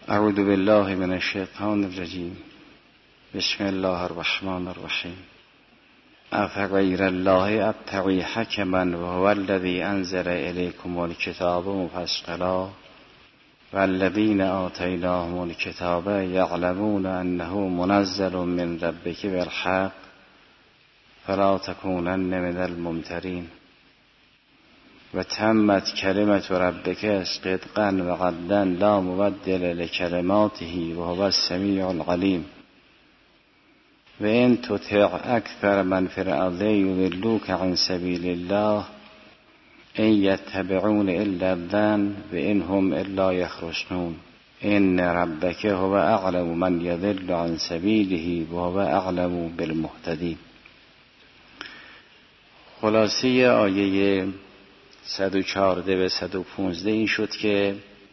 اعوذ بالله من الشیطان الرجیم. بسم الله الرحمن الرحیم. افغیر الله ابتغی حکما وهو الذی انزل الیکم الکتاب مفصلا والذین آتیناهم الکتاب یعلمون انه منزل من ربک بالحق فلا تکونن من الممترین و تمت کلمت ربک صدقا و عدلا لا مبدل لکلماته و هو السمیع العلیم و ان تطع اکثر من فی الارض یضلوک عن سبیل الله ان یتبعون الا الظن و ان هم الا یخرصون ان ربک هو اعلم من یضل عن سبیله و هو اعلم بالمهتدین. خلاصه آیه 114 و 115 این شد که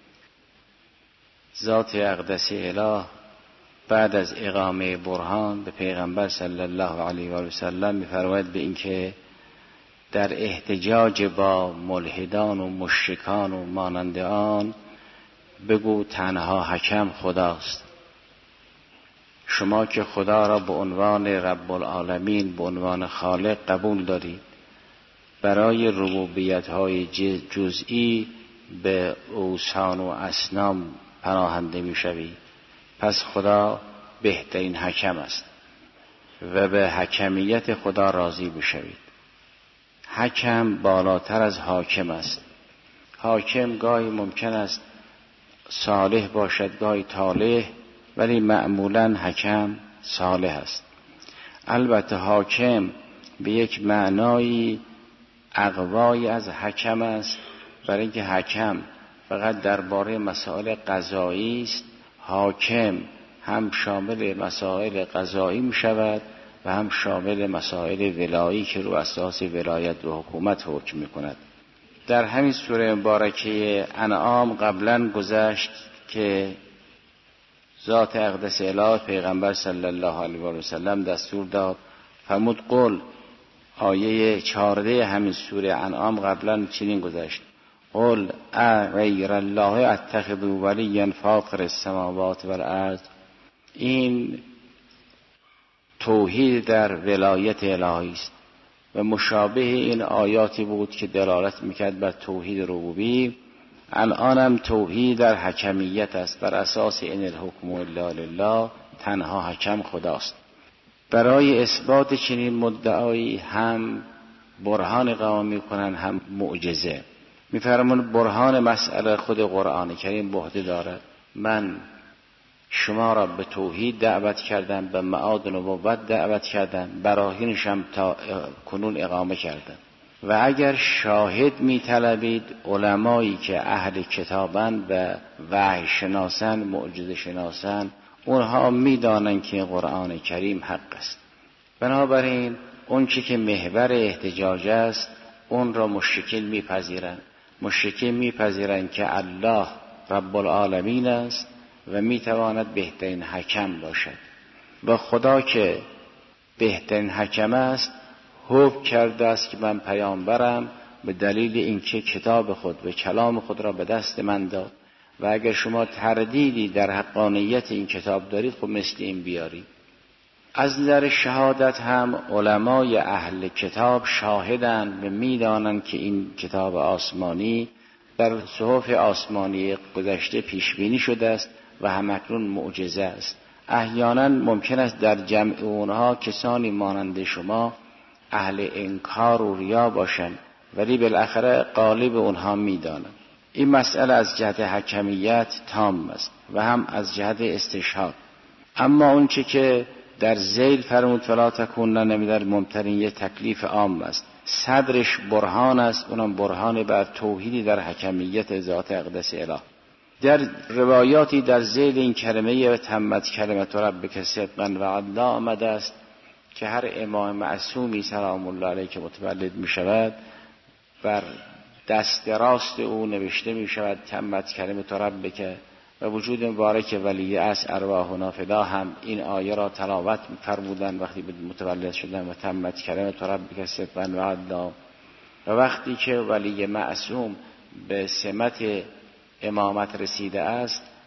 ذات اقدس اله بعد از اقامه برهان به پیغمبر صلی الله علیه و سلم می‌فرماید به اینکه در احتجاج با ملحدان و مشرکان و مانند آن بگو تنها حکم خداست. شما که خدا را به عنوان رب العالمین، به عنوان خالق قبول دارید، برای ربوبیت‌های جزئی به اوثان و اصنام پناهنده می‌شوید، پس خدا بهترین حکم است و به حکمیت خدا راضی بشوید. حکم بالاتر از حاکم است. حاکم گاهی ممکن است صالح باشد، گاهی طالح، ولی معمولاً حکم صالح است. البته حاکم به یک معنایی اقوای از حکم است، برای اینکه حکم فقط درباره مسائل قضایی است. حاکم هم شامل مسائل قضایی می شود و هم شامل مسائل ولایی که رو اساس ولایت و حکومت حکم می کند. در همین سوره مبارکه انعام قبلا گذشت که ذات اقدس اله پیغمبر صلی الله علیه و سلم دستور داد فرمود قل. آیه 14 همین سوره انعام قبلا چنین گذشت: قل غیر الله اتخذ ولیا فاطر السماوات والارض. این توحید در ولایت الهی است و مشابه این آیاتی بود که دلالت میکرد بر توحید ربوبی. الانم توحید در حکمیت است، بر اساس ان الحکم الا لله، تنها حکم خداست. برای اثبات چنین مدعایی هم برهان قائم میکنن هم معجزه. میفرمون برهان مسئله خود قرآن کریم به عهده دارد. من شما را به توحید دعوت کردم، به معاد نبوت دعوت کردم، براهینش هم تا کنون اقامه کردم. و اگر شاهد میطلبید، علمایی که اهل کتابند و وحی شناسن، معجزه شناسن، اونها میدانند که قرآن کریم حق است. بنابراین اون چی که محور احتجاج است اون را مشرکین میپذیرند. مشرکین میپذیرند که الله رب العالمین است و میتواند بهترین حکم باشد و خدا که بهترین حکم است حکم کرده است که من پیامبرم به دلیل اینکه کتاب خود و کلام خود را به دست من داد و اگر شما تردیدی در حقانیت این کتاب دارید خب مثل این بیارید. از نظر شهادت هم علمای اهل کتاب شاهدند و میدانند که این کتاب آسمانی در صحف آسمانی گذشته پیش بینی شده است و همکنون معجزه است. احیانا ممکن است در جمع اونها کسانی مانند شما اهل انکار و ریا باشند، ولی بالاخره غالب اونها میدانند. این مسئله از جهت حکمیت تام است و هم از جهت استشهاد. اما اون چه که در ذیل فرمود فلا تکونن من الممترین یه تکلیف عام است. صدرش برهان است، اونم برهان بر توحیدی در حکمیت ذات اقدس اله. در روایاتی در ذیل این کلمه و تمت کلمت ربک صدقا و عدلا آمده است که هر امام معصومی سلام الله علیه که متولد می شود بر دست راست او نوشته می شود تمت کلمت ربک و وجود مبارک ولی از ارواحنا فدا هم این آیه را تلاوت فرمودند وقتی متولد شدن و تمت کلمت ربک صدقا و عدلا. و وقتی که ولی معصوم به سمت امامت رسیده است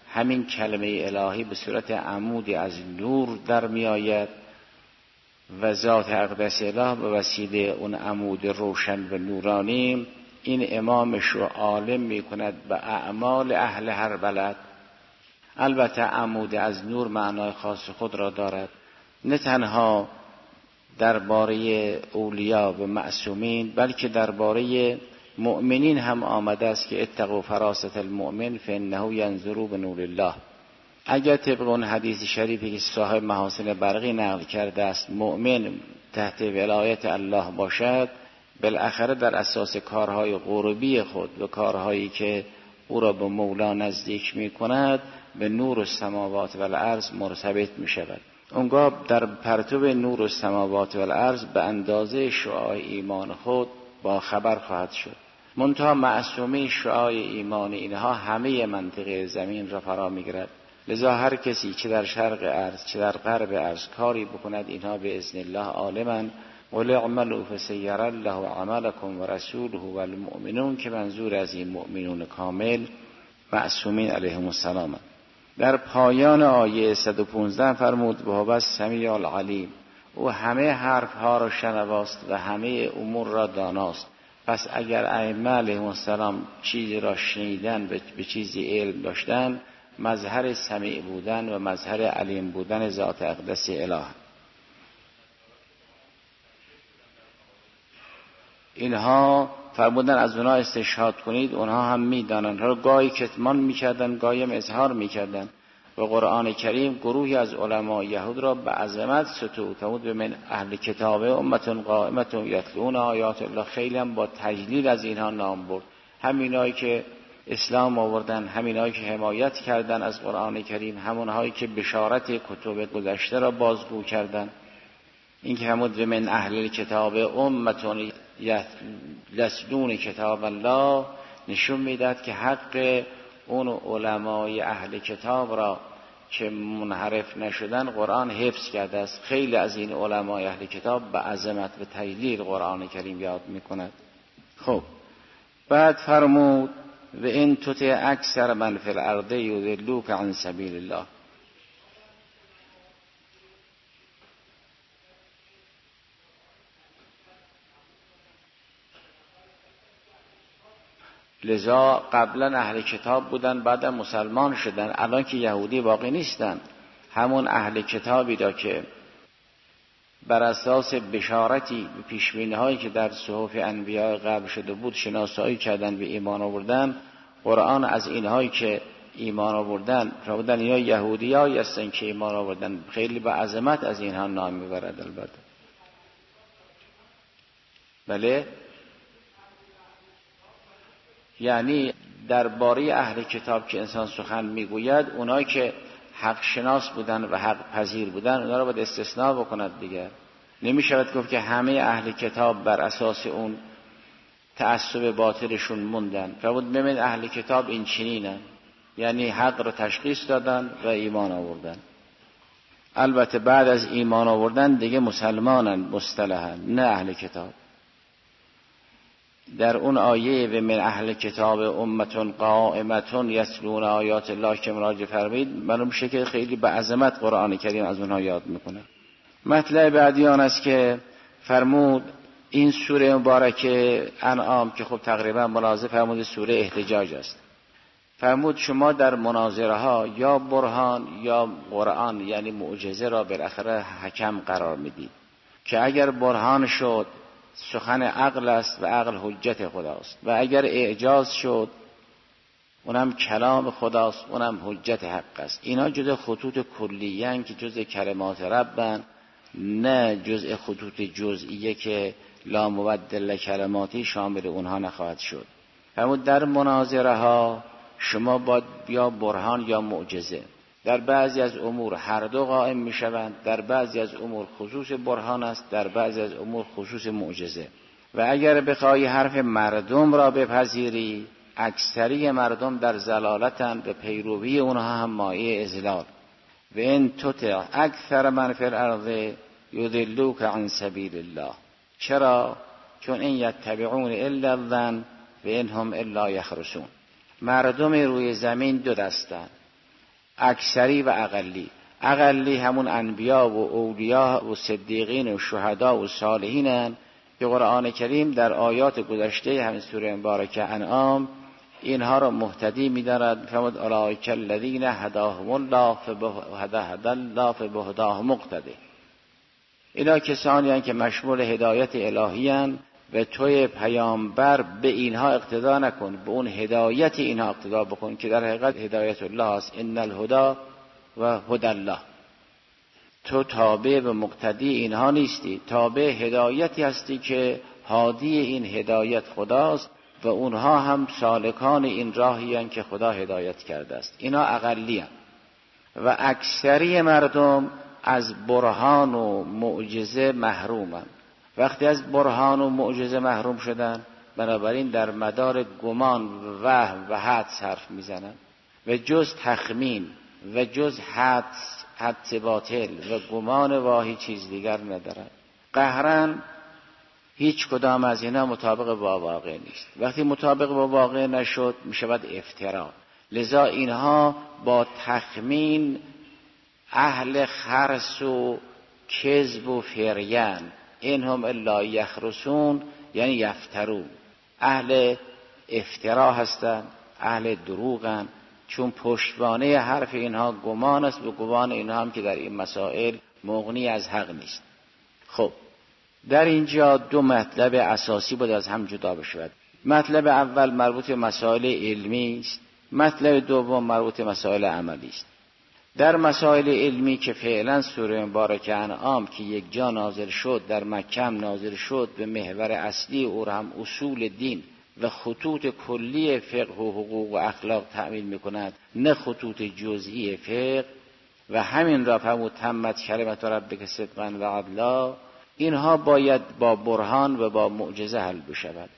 همین کلمه الهی به صورت عمودی از نور در می آید و ذات اقدس اله به وسیله اون عمود روشن و نورانی این امامش رو عالم می کند به اعمال اهل هر بلد. البته عمود از نور معنای خاص خود را دارد، نه تنها درباره اولیا و معصومین بلکه درباره مؤمنین هم آمده است که اتقوا فراست المؤمن فانه ینظر بنور الله. اگر طبق اون حدیث شریفی که صاحب محاسن برقی نقل کرده است مؤمن تحت ولایت الله باشد، بالاخره در اساس کارهای قربی خود و کارهایی که او را به مولا نزدیک می کند به نور السماوات و الارض مرتبط می شود. اونگاه در پرتو نور السماوات و الارض به اندازه شعاع ایمان خود با خبر خواهد شد. منتها معصومی شعاع ایمان اینها همه منطقه زمین را فرا می گیرد. لذا هر کسی چه در شرق ارض چه در غرب ارض کاری بکند اینها به اذن الله عالمن. قل اعملوا فسيرى الله عملكم ورسوله والمؤمنون که منظور از این مؤمنون کامل معصومین علیهم السلام. در پایان آیه 115 فرمود وهو السمیع العلیم، او همه حرف ها را شنواست و همه امور را داناست. پس اگر ائمه علیهم السلام چیزی را شنیدن به چیزی علم داشتن، مظهر سمیع بودن و مظهر علیم بودن ذات اقدس اله. اینها فرمودن از اونها استشهاد کنید، اونها هم میدانند. را گاهی کتمان میکردن، گاهی هم اظهار میکردن. و قرآن کریم گروهی از علما یهود را به عظمت ستود. فرمود به من اهل کتاب امت قائمه یتلون آیات الله. خیلی هم با تجلیل از اینها نام برد. همینایی که اسلام آوردن، همینایی که حمایت کردن از قرآن کریم، همونهایی که بشارت کتب گذشته را بازگو کردن. این که فرمود به من اهل کتاب امت یتلون کتاب الله نشون میداد که حق اون علمای اهل کتاب را که منحرف نشدن قرآن حفظ کرده است. خیلی از این علمای اهل کتاب به عظمت و تجلیل قرآن کریم یاد میکند. خب بعد فرمود و این تطع اکثر من فی الارض یضلوک عن سبیل الله. لذا قبلا اهل کتاب بودن، بعد مسلمان شدن، الان که یهودی باقی نیستن. همون اهل کتابی را که بر اساس بشارتی به پیشبینی‌هایی که در صحف انبیاء قبل شده بود شناسایی کردن به ایمان آوردن، قرآن از اینهایی که ایمان آوردن فرمودن یا یهودیایی هستن که ایمان آوردن. خیلی به عظمت از اینها نام میبرد. البته بله، یعنی درباره اهل کتاب که انسان سخن میگوید، اونایی که حق شناس بودن و حق پذیر بودن اونا رو باید استثناء بکند دیگه. نمیشود گفت که همه اهل کتاب بر اساس اون تعصب باطلشون موندن. فرمود ببین اهل کتاب این چنینن، یعنی حق رو تشخیص دادن و ایمان آوردن. البته بعد از ایمان آوردن دیگه مسلمانن مصطلحاً، نه اهل کتاب. در اون آیه و من اهل کتاب امت قائمه یتلون آیات الله که مراجعه فرمید، معلوم میشه که خیلی به عظمت قرآن کریم از اونها یاد میکنه. مطلب بعدی آن است که فرمود این سوره مبارکه انعام که خب تقریبا مناظر فرمود سوره احتجاج است. فرمود شما در مناظره ها یا برهان یا قرآن یعنی معجزه را بالاخره حکم قرار میدید که اگر برهان شد سخن عقل است و عقل حجت خداست، و اگر اعجاز شد اونم کلام خداست، اونم حجت حق است. اینا جزء خطوط کلیه‌اند که جزء کلمات ربن، نه جزء خطوط جزئیه که لا مبدل کلماتی شامل اونها نخواهد شد. فرمود در مناظره ها شما باید یا برهان یا معجزه. در بعضی از امور هر دو قائم می شوند. در بعضی از امور خصوص برهان است، در بعضی از امور خصوص معجزه. و اگر بخوای حرف مردم را بپذیری، اکثری مردم در ضلالتند و پیروی اونها هم مایه اضلال. و این تطع اکثر من فی الارض یضلوک عن سبیل الله. چرا؟ چون این یتبعون الا الظن و انهم الا یخرصون. مردم روی زمین دو دستند. اکثری و اقلی. اقلی همون انبیا و اولیا و صدیقین و شهدا و صالحینن که قرآن کریم در آیات گذشته همین سوره مبارکه انعام اینها را مهتدی می‌دارد. فرمود اولئک الذین هداهم الله فبهداهم مقتدی. اینا کسانی هستند که مشمول هدایت الهی هستند و توی پیامبر به اینها اقتدا نکن، به اون هدایت اینها اقتدا بکن که در حقیقت هدایت الله است. ان الهدی و هدی الله. تو تابع و مقتدی اینها نیستی، تابع هدایتی هستی که هادی این هدایت خداست و اونها هم سالکان این راهی هستند که خدا هدایت کرده است. اینا اقلی هستند و اکثری مردم از برهان و معجزه محرومند. وقتی از برهان و معجزه محروم شدن، بنابراین در مدار گمان وهم و حدس حرف میزنن و جز تخمین و جز حدس باطل و گمان واهی چیز دیگر ندارن. قهرن هیچ کدام از اینا مطابق با واقع نیست. وقتی مطابق با واقع نشد میشود افترا. لذا اینها با تخمین اهل خرس و کذب و فریان، اینهم الا یخرسون یعنی یفترون، اهل افترا هستند، اهل دروغن، چون پشتوانه حرف اینها گمان است و گمان اینها هم که در این مسائل مغنی از حق نیست. خب در اینجا دو مطلب اساسی بود از هم جدا بشود. مطلب اول مربوط به مسائل علمی است، مطلب دوم مربوط به مسائل عملی است. در مسائل علمی که فعلا سوره مبارکه انعام که یک جا نازل شد، در مکه نازل شد، به محور اصلی او را هم اصول دین و خطوط کلی فقه و حقوق و اخلاق تعمیل می‌کند، نه خطوط جزئی فقه. و همین را فرمود تمت کلمت ربک صدقا و عدلا. اینها باید با برهان و با معجزه حل بشود.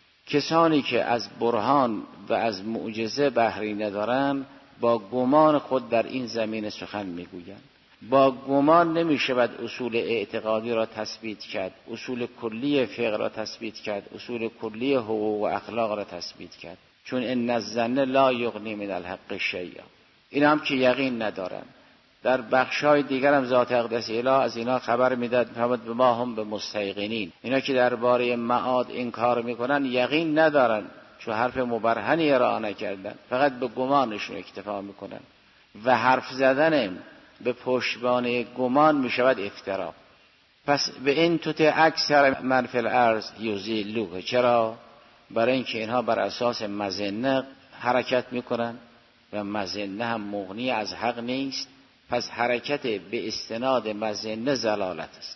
کسانی که از برهان و از معجزه بهره ندارند با گمان خود در این زمینه سخن میگویند. با گمان نمیشود اصول اعتقادی را تثبیت کرد، اصول کلی فقه را تثبیت کرد، اصول کلی حقوق و اخلاق را تثبیت کرد. چون ان الظن لا یغنی من الحق شیئا. این هم که یقین ندارن. در بخشای دیگر هم ذات اقدس اله از اینا خبر میداد، فرمود به ما هم به مستیقنین. اینا که درباره معاد انکار میکنن یقین ندارن، چون حرف مبرهنی ارائه نکردن، فقط به گمانشون اکتفا میکنن و حرف زدن به پشتوانه گمان میشود افترا. پس به این توت اکثر من فی الارض یضلوه. چرا؟ برای اینکه اینها بر اساس مظنه حرکت میکنن و مظنه هم مغنی از حق نیست. پس حرکت به استناد مظنه ضلالت است.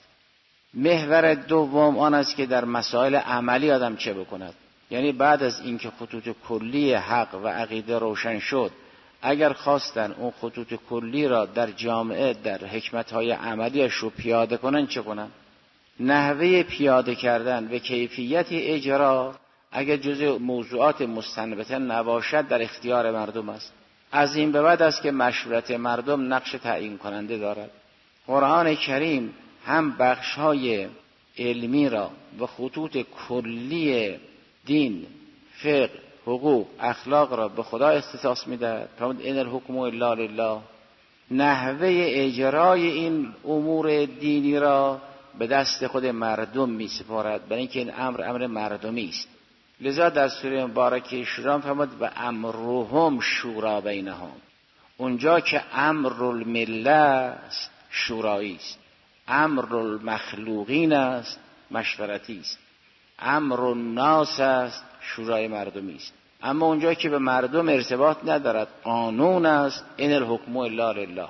محور دوم آن است که در مسائل عملی آدم چه بکند. یعنی بعد از اینکه خطوط کلی حق و عقیده روشن شد، اگر خواستن اون خطوط کلی را در جامعه در حکمت‌های عملیش رو پیاده کنن چه کنن؟ نحوه پیاده کردن و کیفیت اجرا اگر جزء موضوعات مستنبطه نباشد در اختیار مردم است. از این به بعد است که مشورت مردم نقش تعیین کننده دارد. قرآن کریم هم بخش‌های علمی را و خطوط کلی دین، فقه، حقوق، اخلاق را به خدا اختصاص می‌دهد. فرمود ان الحکم الا لله. نحوه اجرای این امور دینی را به دست خود مردم می‌سپارد، برای اینکه این امر مردمی است. لذا در سوره مبارکه شورا فرمود و امرهم شورا بینهم. اونجا که امر المله است شورایی است، امر المخلوقین است مشورتی است، امر الناس است شورای مردمی است. اما اونجا که به مردم ارتباط ندارد قانون است ان الحکم الا لله.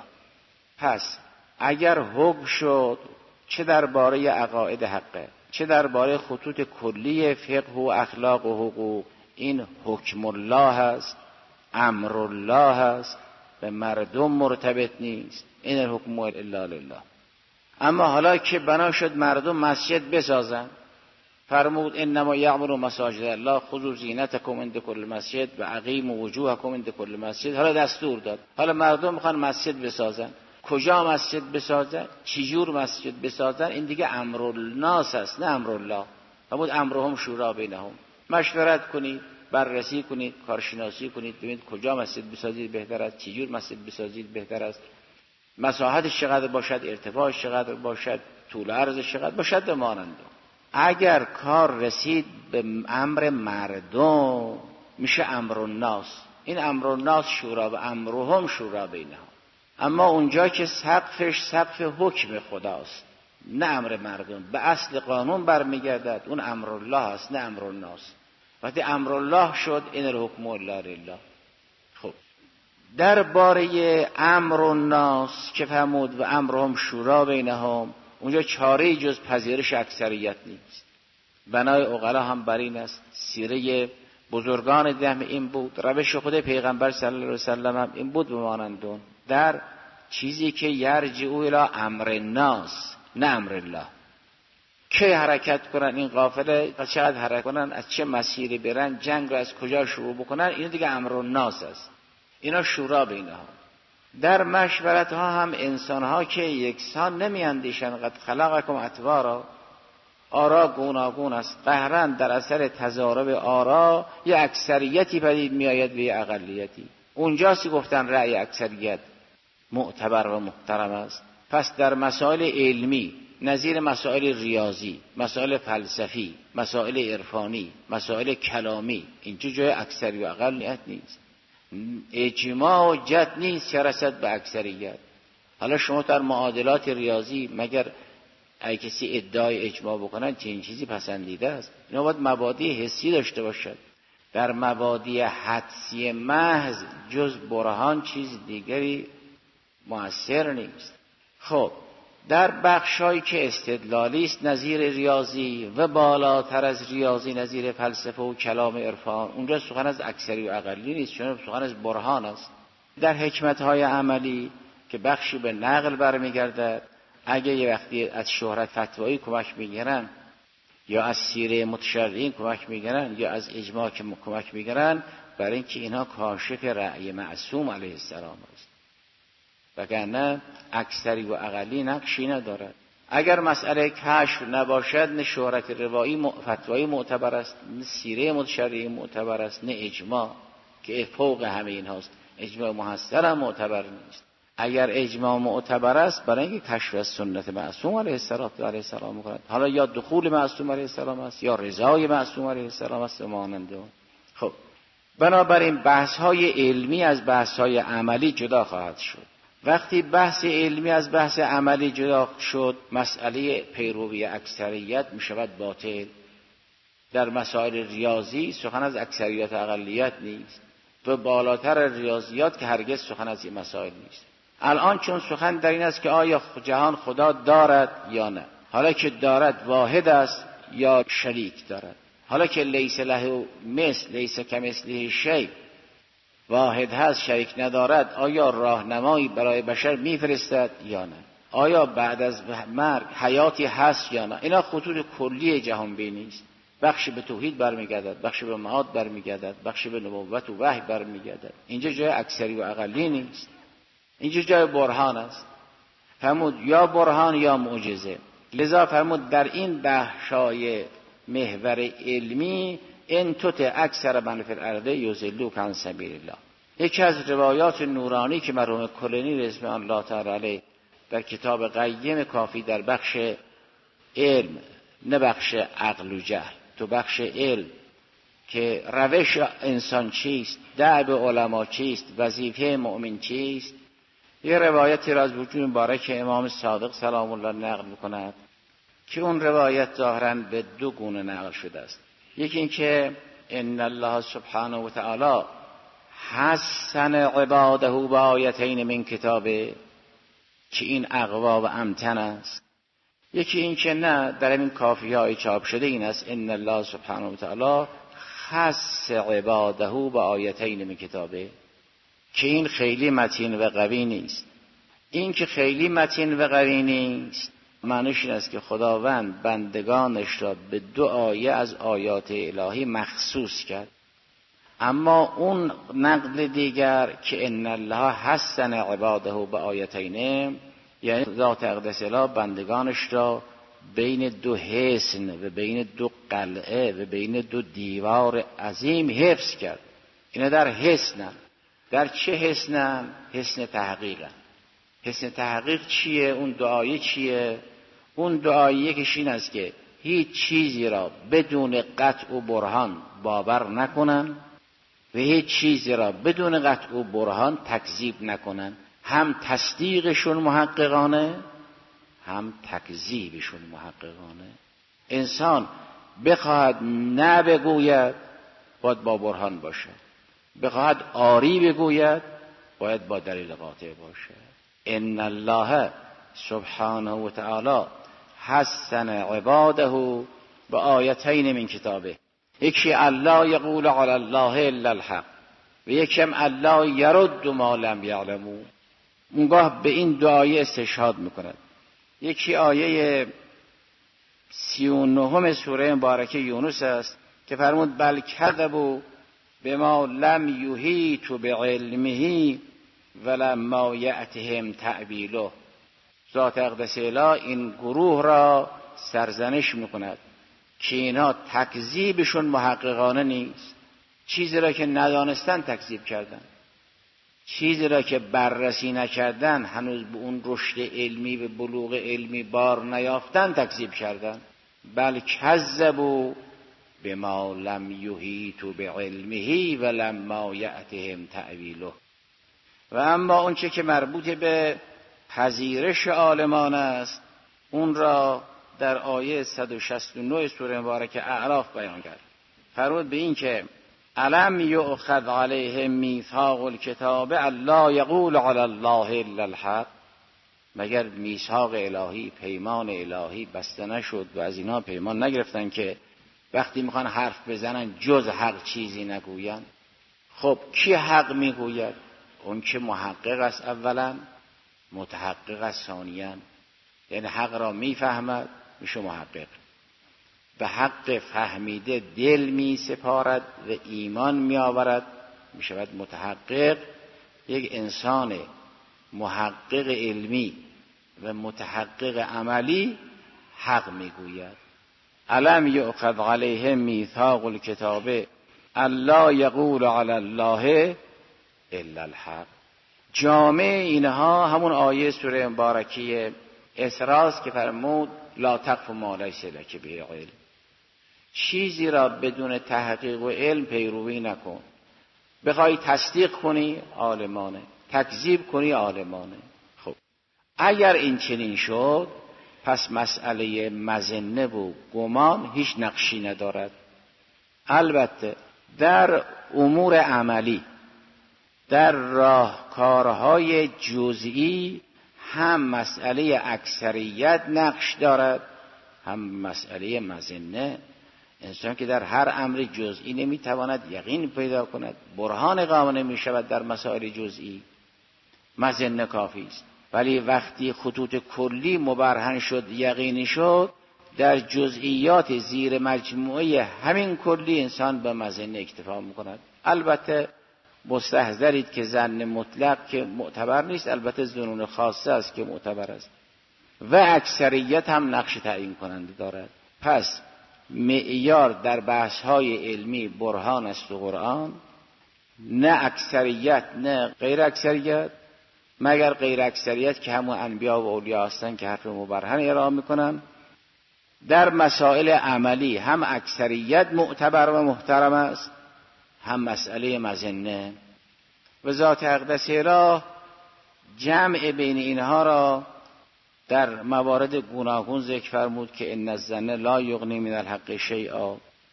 پس اگر حکم شد چه درباره عقاید حقه چه درباره خطوط کلی فقه و اخلاق و حقوق، این حکم الله است، امر الله است، به مردم مرتبط نیست. این الحکم الا لله. اما حالا که بنا شد مردم مسجد بسازن، فرمود انما یعمر مساجد الله خذوا زینتکم عند کل مسجد و اقیموا وجوهکم عند کل مسجد. حالا دستور داد، حالا مردم میخوان مسجد بسازن. کجا مسجد بسازن، چجور مسجد بسازن، این دیگه امر الناس است نه امر الله. فرمود امرهم شورا بینهم. مشورت کنید بررسی کنید، کارشناسی کنید، ببینید کجا مسجد بسازید بهتر است، چجور مسجد بسازید بهتر است، مساحتش چقدر باشد، ارتفاعش چقدر باشد، طول عرضش چقدر باشد و مانند. اگر کار رسید به امر مردم میشه امر الناس. این امر الناس شورا و امرهم شورا بینهم. اما اونجا که سقفش سقف حکم خداست نه امر مردم، به اصل قانون برمیگردد، اون امر الله است نه امر الناس. وقتی امر الله شد این الحکم الا لله. خب درباره امر الناس که فرمود و امرهم شورا بینهم، اونجا چاره‌ای جز پذیرش اکثریت نیست. بنای عقلا هم بر این است، سیره بزرگان دم این بود، روش خود پیغمبر صلی الله علیه وسلم هم این بود بمانندون در چیزی که یرجعو الی امر الناس نه امر الله. که حرکت کنن این قافله، از چقدر حرکت کنن، از چه مسیری برن، جنگ رو از کجا شروع بکنن، این دیگه امر الناس است. اینا شورا بینها. در مشورت ها هم انسان ها که یکسان نمی اندیشن، قد خلقکم اطوارا، آرا گوناگون است، قهرا در اثر تضارب آرا یه اکثریتی پدید می آید و یه اقلیتی. اونجاست گفتن رأی اکثریت معتبر و محترم است. پس در مسائل علمی نظیر مسائل ریاضی، مسائل فلسفی، مسائل عرفانی، مسائل کلامی، اینجا جای اکثری و اقلیت نیست. اجماع حجت نیست که رسد به اکثریت. حالا شما در معادلات ریاضی مگر اگه کسی ادعای اجماع بکنن چه این چیزی پسندیده است؟ اینا باید مبادی حسی داشته باشد. در مبادی حدسی محض جز برهان چیز دیگری مؤثر نیست. خب در بخشایی که استدلالی است نظیر ریاضی و بالاتر از ریاضی نظیر فلسفه و کلام عرفان، اونجا سخن از اکثری و اقلی نیست، چون سخن از برهان است. در حکمت‌های عملی که بخشی به نقل برمیگردد، اگه یه وقتی از شهرت فتوایی کمک میگیرن یا از سیره متشرعین کمک میگیرن یا از اجماع که کمک میگیرن، برای اینکه اینها کاشف رأی معصوم علیه السلام است، وگرنه اکثری و اقلی نقشی ندارد. اگر مسئله کشف نباشد نه شهرت روایی فتوایی معتبر است، نه سیره متشرعین معتبر است، نه اجماع که فوق همه این هاست. اجماع محصل هم معتبر نیست. اگر اجماع معتبر است برای اینکه کشف از سنت معصوم علیه السلام می‌کند، حالا یا دخول معصوم علیه السلام است یا رضای معصوم علیه السلام است و مانند اون. خب بنابراین بحث‌های علمی از بحث‌های عملی جدا خواهد شد. وقتی بحث علمی از بحث عملی جدا شد، مسئله پیروی اکثریت می‌شود باطل. در مسائل ریاضی سخن از اکثریت اقلیت نیست و بالاتر ریاضیات که هرگز سخن از این مسائل نیست. الان چون سخن در این است که آیا جهان خدا دارد یا نه، حالا که دارد واحد است یا شریک دارد، حالا که لیس له مثل لیس کمثله شیء واحد هست شریک ندارد، آیا راهنمایی برای بشر میفرستد یا نه، آیا بعد از مرگ حیاتی هست یا نه. اینا خطوط کلی جهان بینی است. بخشی به توحید برمیگردد، بخشی به معاد برمیگردد، بخشی به نبوت و وحی برمیگردد. اینجا جای اکثری و اقلی نیست، اینجا جای برهان است. فرمود یا برهان یا معجزه. لذا فرمود در این بخشای محور علمی ان تطع اکثر من فی الارض یضلوک عن سبیل الله. یکی از روایات نورانی که مرحوم کلینی رضوان الله تعالی علیه در کتاب قیم کافی در بخش علم، نه بخش عقل و جهل، تو بخش علم که روش انسان چیست، دأب علما چیست، وظیفه مؤمن چیست، یه روایتی را از وجود مبارک امام صادق سلام الله نقل می‌کند که اون روایت ظاهراً به دو گونه نقل شده است. یکی این که ان الله سبحانه و تعالی حسن عباده بآیتین من کتابه، که این اقوا و امتن است. یکی این که نه، در این کافی‌های چاپ شده این است ان الله سبحانه و تعالی خص عباده بآیتین من کتابه، که این خیلی متین و قوی نیست. این که خیلی متین و قوی نیست معنیش این است که خداوند بندگانش را به دو آیه از آیات الهی مخصوص کرد. اما اون نقل دیگر که ان الله حسن عباده بآیتین، یعنی ذات اقدس اله بندگانش را بین دو حصن و بین دو قلعه و بین دو دیوار عظیم حفظ کرد. اینا در حصنن. در چه حصنن؟ حصن تحقیقن. حصن تحقیق چیه؟ اون دعایه چیه؟ اون دعایه یکیش این است که هیچ چیزی را بدون قطع و برهان باور نکنن و هیچ چیزی را بدون قطع و برهان تکذیب نکنن. هم تصدیقشون محققانه، هم تکذیبشون محققانه. انسان بخواهد نه بگوید باید با برهان باشه، بخواهد آری بگوید باید با دلیل قاطع باشه. ان الله سبحانه و تعالی حسن عباده به آیتین من کتابه. یکی الله یقول علی الله الا الحق و یکی هم الله یرد ما لم یعلموا. اونگاه به این دو آیه استشهاد میکند. یکی آیه 39 سوره مبارکه یونس است که فرمود بل کذبوا بما لم یحیطوا بعلمه ولما یأتهم تأویله. ذات اقدس اله این گروه را سرزنش میکند که اینها تکذیبشون محققانه نیست. چیزی را که ندانستن تکذیب کردن، چیزی را که بررسی نکردن، هنوز به اون رشد علمی و بلوغ علمی بار نیافتن تکذیب کردن. بل کذبوا بما لم یحیطوا بعلمه ولما یأتهم تأویله. و اما اون چه که مربوط به پذیرش عالمان است اون را در آیه 169 سوره مبارکه اعراف بیان کرد. فرمود به این که الم یؤخذ علیهم میثاق الکتاب الا یقول علی الله الا الحق. مگر میثاق الهی، پیمان الهی بسته نشد و از اینا پیمان نگرفتن که وقتی میخوان حرف بزنن جز حق چیزی نگوین؟ خب کی حق میگوید؟ اون که محقق است اولا، متحقق است ثانیاً. یعنی حق را میفهمد میشه محقق. به حق فهمیده دل می سپارد و ایمان می آورد می شود متحقق. یک انسان محقق علمی و متحقق عملی حق می گوید. الم یؤخذ علیهم میثاق الکتاب الا یقول علی الله الا الحق. جامع اینها همون آیه سوره مبارکه اسراء که فرمود لا تقف ما لیس لک به علم. چیزی را بدون تحقیق و علم پیروی نکن. بخوای تصدیق کنی عالمانه، تکذیب کنی عالمانه. خب اگر این چنین شد پس مسئله مظنه و گمان هیچ نقشی ندارد. البته در امور عملی، در راهکارهای جزئی هم مسئله اکثریت نقش دارد هم مسئله مظنه. انسان که در هر امر جزئی نمیتواند یقین پیدا کند، برهان قائم نمیشود در مسائل جزئی، مظنه کافی است. ولی وقتی خطوط کلی مبرهن شد، یقینی شد، در جزئیات زیر مجموعه همین کلی انسان به مظنه اکتفا میکند. البته مستحضرید که ظن مطلق که معتبر نیست، البته ظنون خاصه است که معتبر است و اکثریت هم نقش تعیین کننده دارد. پس معیار در بحث‌های علمی برهان است و قرآن، نه اکثریت نه غیر اکثریت، مگر غیر اکثریت که همون انبیا و اولیاء هستن که حرف مبرهن ارائه میکنن. در مسائل عملی هم اکثریت معتبر و محترم است، هم مسئله مظنه. و ذات اقدس را جمع بین اینها را در موارد گوناگون ذکر فرمود که ان الظن لا یغنی من الحق شیئا.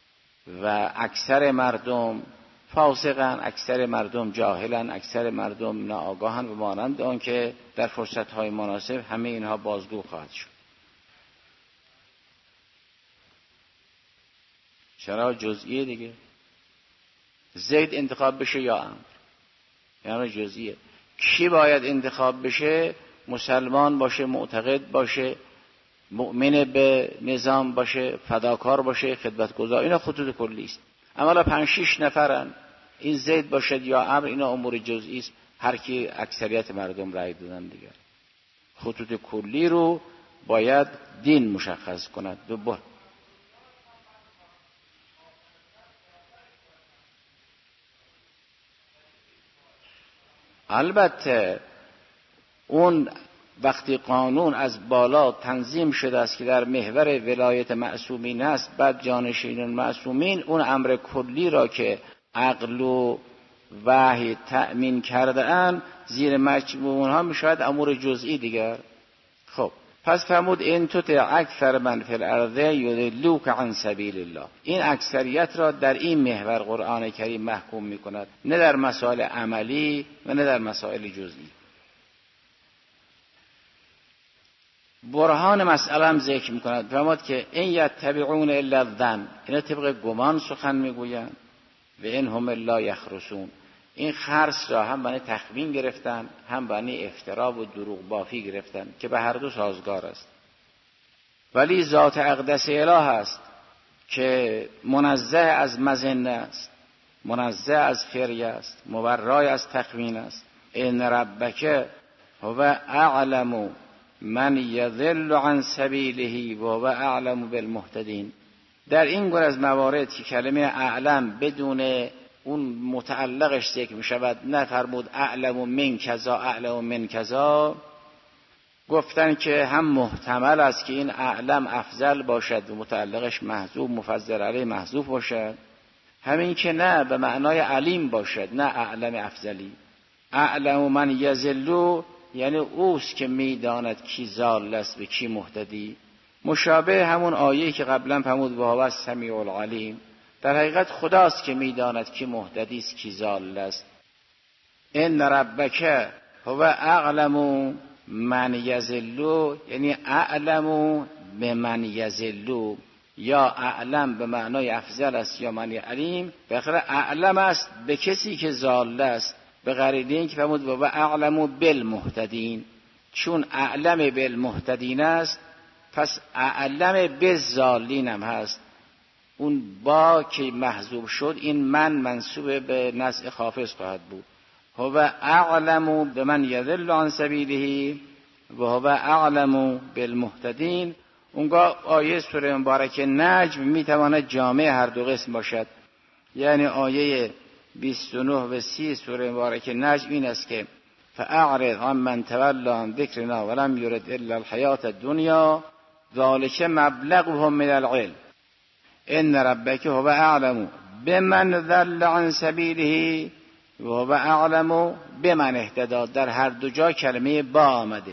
و اکثر مردم فاسقن، اکثر مردم جاهلن، اکثر مردم ناآگاهن و مانند آن که در فرصت‌های مناسب همه اینها بازگو خواهد شد. چرا جزئیه دیگه؟ زید انتخاب بشه یا امر؟ یعنی جزئیه. کی باید انتخاب بشه؟ مسلمان باشه، معتقد باشه، مؤمن به نظام باشه، فداکار باشه، خدمتگزار. اینا خطوط کلی است. اما 5-6 نفرن، این زید باشد یا امر، اینا امور جزئی است. هر کی اکثریت مردم رأی دادن دیگر. خطوط کلی رو باید دین مشخص کند. البته اون وقتی قانون از بالا تنظیم شده است که در محور ولایت معصومین است، بعد جانشینان معصومین، اون امر کلی را که عقل و وحی تأمین کرده اند زیر مجموع اونها میشود امور جزئی دیگر. خب پس فرمود این تطع اکثر من فی الارض یضلوک عن سبیل الله. این اکثریت را در این محور قرآن کریم محکوم میکند، نه در مسائل عملی و نه در مسائل جزئی. برهان مسئله هم ذکر میکند، فرمود که این یتبعون الا الظن، اینا طبق گمان سخن میگویند، و این هم الا یخرصون. این خرص را هم بنی تخمین گرفتن، هم بنی افترا و دروغ بافی گرفتن که به هر دو سازگار است. ولی ذات اقدس اله است که منزه از مظنه است، منزه از فریه است، مبرای از تخمین است. ان ربک هو اعلم من یضل عن سبیله و هو اعلم بالمهتدین. در این گونه از موارد که کلمه اعلم بدون اون متعلقش ذکر می شود، نفرمود اعلم من کذا اعلم من کذا، گفتن که هم محتمل است که این اعلم افضل باشد و متعلقش محذوف، مفضل علیه محذوف باشد، همین که نه به معنای علیم باشد، نه اعلم افضلی. اعلم من یضل یعنی اوست که میداند کی ضال است و کی مهتدی. مشابه همون آیه‌ای که قبلا فرمود و هو السمیع العلیم. در حقیقت خداست که میداند کی مهتدی است کی ضال است. ان ربک هو اعلم من یضل یعنی اعلم بمن یضل، یا اعلم به معنای افضل است یا معنی علیم، به آخر اعلم است به کسی که ضال است، به قرینه این که فرمود و اعلم بالمهتدین. چون اعلم بالمهتدین است پس اعلم بالضالین هم هست. اون با که محذوب شد، این من منصوب به نزع خافض خواهد بود. هو اعلم بمن یضل عن سبیله و هو اعلم بالمهتدین. اونگاه آیه سوره مبارکه نجم میتواند جامع هر دو قسم باشد. یعنی آیه 29 و 30 سوره مبارکه نجم این است که فاعرض عن من تولى عن ذکرنا ولم یرد الا الحیات الدنیا ذلک مبلغهم من العلم ان ربک هو اعلم بمن ضل عن سبیله و هو اعلم بمن اهتدی. در هر دو جا کلمه با آمده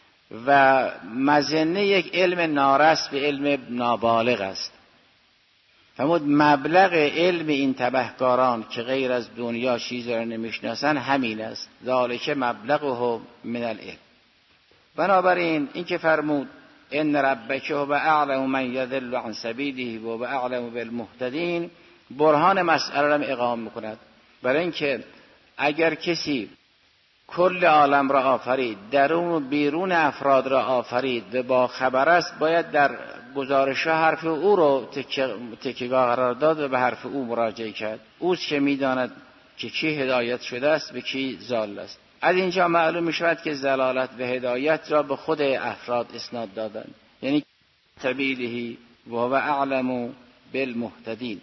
و مظنه یک علم نارس به علم نابالغ است. فرمود مبلغ علم این تبهکاران که غیر از دنیا چیزی را نمیشناسن همین است، ذالک مبلغه من العلم. بنابراین این که فرمود ان ربک هو اعلم من یضل عن سبیله و هو اعلم بالمهتدین، برهان مسئله را اقامه میکند. برای اینکه اگر کسی کل عالم را آفرید، درون و بیرون افراد را آفرید و با خبر است، باید در گزارش حرف او رو تکیه‌گاه قرار داد و به حرف او مراجعه کرد. اوست که میداند که کی هدایت شده است و کی ضال است. از اینجا معلوم می شود که ضلالت و هدایت را به خود افراد اسناد دادند، یعنی سبیله و هو اعلم بالمهتدین.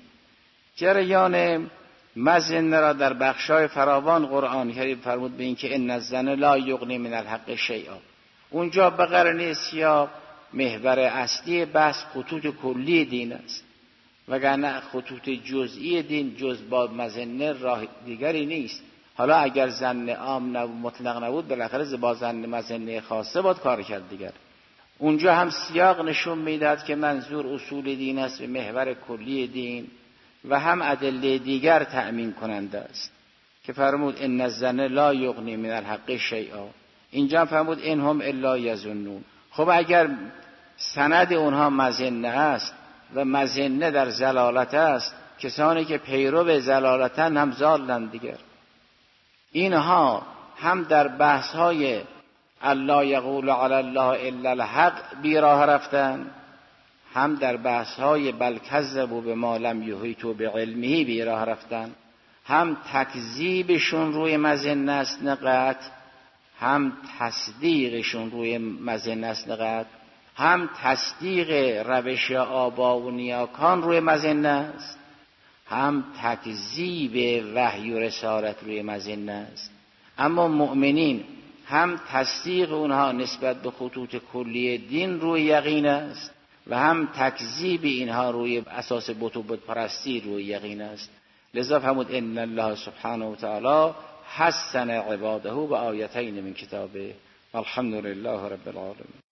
جریان مظنه را در بخشای فراوان قرآن کریم فرمود به این که ان الظن لا یغنی من الحق شیئا. اونجا به قرینه سیاق محور اصلی بحث خطوط کلی دین است، وگرنه خطوط جزئی دین جز با مظنه راه دیگری نیست. حالا اگر ظن عام مطلق نبود، بالاخره با ظن مظنه خاصه بود کار کرد دیگر. اونجا هم سیاق نشون میداد که منظور اصول دین است و محور کلی دین، و هم ادله دیگر تأمین کننده است که فرمود ان الظن لا یغنی من الحق شیئا. اینجا فرمود ان هم الا یظنون. خب اگر سند اونها مظنه است و مظنه در ضلالت است، کسانی که پیرو ضلالتن هم ضالند دیگر. اینها هم در بحث‌های الله یقول علی الله الا الحق بیراه رفتن، هم در بحث‌های بل کذبوا بما لم یحیطوا بعلمه بیراه رفتن. هم تکذیبشون روی مظنه است نقط، هم تصدیقشون روی مظنه است نقط. هم تصدیق روش آبا و نیاکان روی مظنه است، هم تکذیب وحی و رسالت روی مظنه است. اما مؤمنین هم تصدیق اونها نسبت به خطوط کلی دین روی یقین است و هم تکذیب اینها روی اساس بت و بت پرستی روی یقین است. لذا فرمود ان الله سبحانه و تعالی حسن عباده و آیتین من کتابه. الحمد لله رب العالمین.